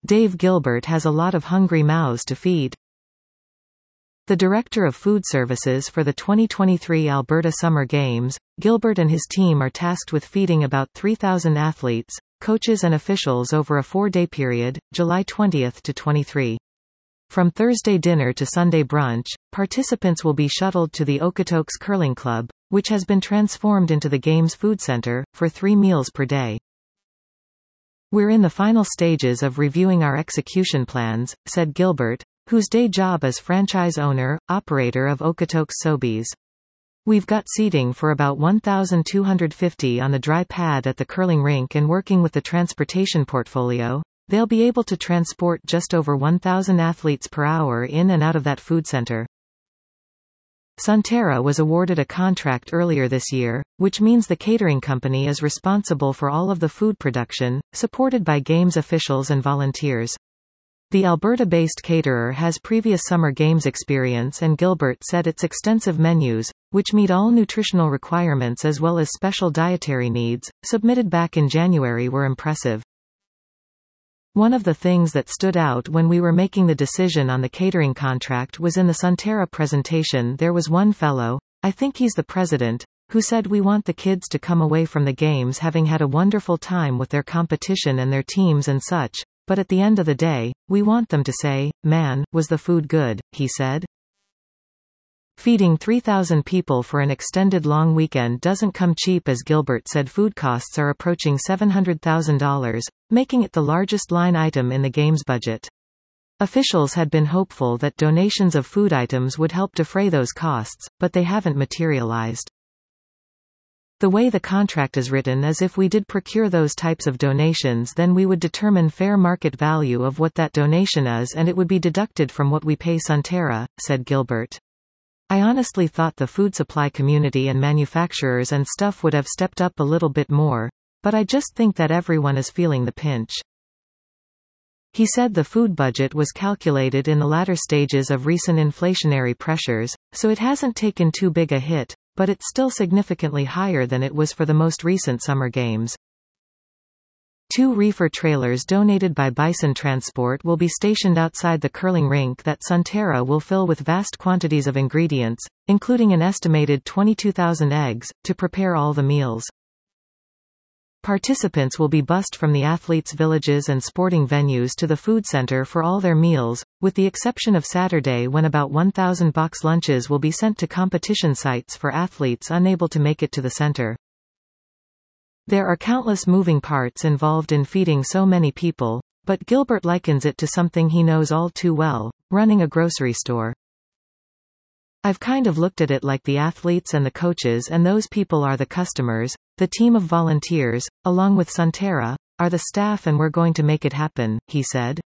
Dave Gilbert has a lot of hungry mouths to feed. The Director of Food Services for the 2023 Alberta Summer Games, Gilbert and his team are tasked with feeding about 3,000 athletes, coaches and officials over a 4-day period, July 20 to 23. From Thursday dinner to Sunday brunch, participants will be shuttled to the Okotoks Curling Club, which has been transformed into the Games Food Centre, for 3 meals per day. "We're in the final stages of reviewing our execution plans," said Gilbert, whose day job is franchise owner-operator of Okotoks Sobeys. "We've got seating for about 1,250 on the dry pad at the curling rink, and working with the transportation portfolio, they'll be able to transport just over 1,000 athletes per hour in and out of that food center." Sonterra was awarded a contract earlier this year, which means the catering company is responsible for all of the food production, supported by Games officials and volunteers. The Alberta-based caterer has previous Summer Games experience, and Gilbert said its extensive menus, which meet all nutritional requirements as well as special dietary needs, submitted back in January, were impressive. "One of the things that stood out when we were making the decision on the catering contract was in the Sonterra presentation there was one fellow, I think he's the president, who said we want the kids to come away from the games having had a wonderful time with their competition and their teams and such, but at the end of the day, we want them to say, 'Man, was the food good,'" he said. Feeding 3,000 people for an extended long weekend doesn't come cheap, as Gilbert said. Food costs are approaching $700,000, making it the largest line item in the Games budget. Officials had been hopeful that donations of food items would help defray those costs, but they haven't materialized. "The way the contract is written is if we did procure those types of donations, then we would determine fair market value of what that donation is, and it would be deducted from what we pay Sonterra," said Gilbert. "I honestly thought the food supply community and manufacturers and stuff would have stepped up a little bit more, but I just think that everyone is feeling the pinch." He said the food budget was calculated in the latter stages of recent inflationary pressures, so it hasn't taken too big a hit, but it's still significantly higher than it was for the most recent Summer Games. 2 reefer trailers donated by Bison Transport will be stationed outside the curling rink that Sonterra will fill with vast quantities of ingredients, including an estimated 22,000 eggs, to prepare all the meals. Participants will be bussed from the athletes' villages and sporting venues to the food center for all their meals, with the exception of Saturday, when about 1,000 box lunches will be sent to competition sites for athletes unable to make it to the center. There are countless moving parts involved in feeding so many people, but Gilbert likens it to something he knows all too well: running a grocery store. "I've kind of looked at it like the athletes and the coaches, and those people are the customers. The team of volunteers, along with Sonterra, are the staff, and we're going to make it happen," he said.